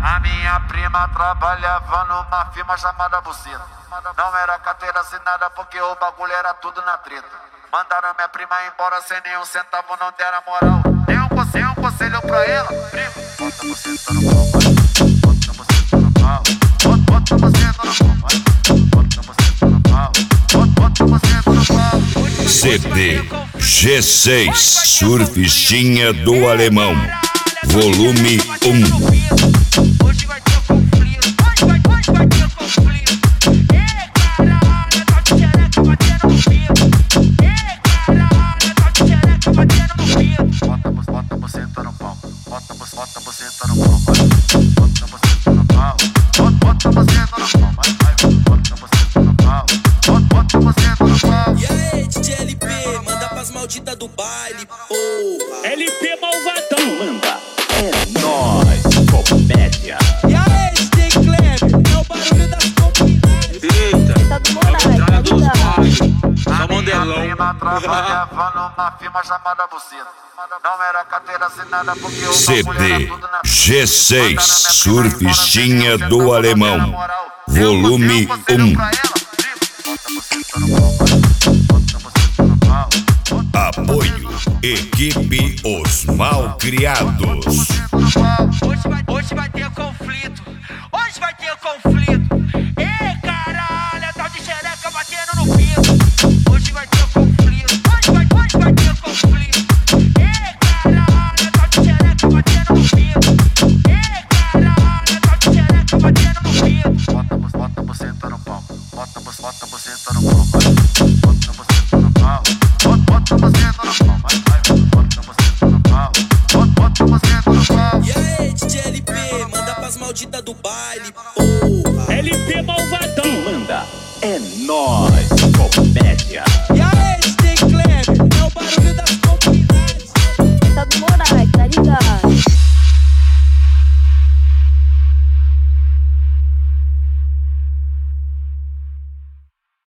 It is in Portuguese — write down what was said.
A minha prima trabalhava numa firma chamada Buceta. Não era carteira assinada porque o bagulho era tudo na treta. Mandaram minha prima embora sem nenhum centavo, não deram moral. Dei um conselho pra ela, prima. Bota você no pau, bota você no pau. Bota você no pau, bota você no pau. Bota você no pau. CD G6 Surfistinha do Alemão, volume 1. Hoje vai ter conflito, hoje vai ter conflito. Caralho, tá de xereca batendo no pico. Caralho, tá de xereca batendo no pico. Bota você no pau, bota você no pau, bota você no pau. Bota você no pau, bota você no pau. Bota você no pau. E aí, DJ LP, manda pras malditas do baile, porra. LP malvadão, manda. É nóis, comédia. E aí, DJ Kleber, é o barulho das comunidades. Eita, Tá do é o contrário dos pais. Só A minha modelão. prima trabalhava numa firma chamada Buceta. Não era carteira assinada porque o bagulho era CD tudo na G6 Surfistinha do Alemão, volume 1. Apoio Equipe Os Malcriados. Hoje vai ter conflito, hoje vai ter conflito. Caralho, tá de xereca batendo no pico. Hoje vai ter conflito, hoje vai ter conflito. Caralho, tá de xereca batendo no pico. Caralho, tá de xereca batendo no pico. Bota você no pau, bota você no pau, bota você no pau. Bota você no pau, bota você no pau. Bota você no pau. E aí, DJ LP, manda pras malditas do baile, porra. LP malvadão, manda. É nóis, comédia. E aí, DJ Kleber, é o barulho das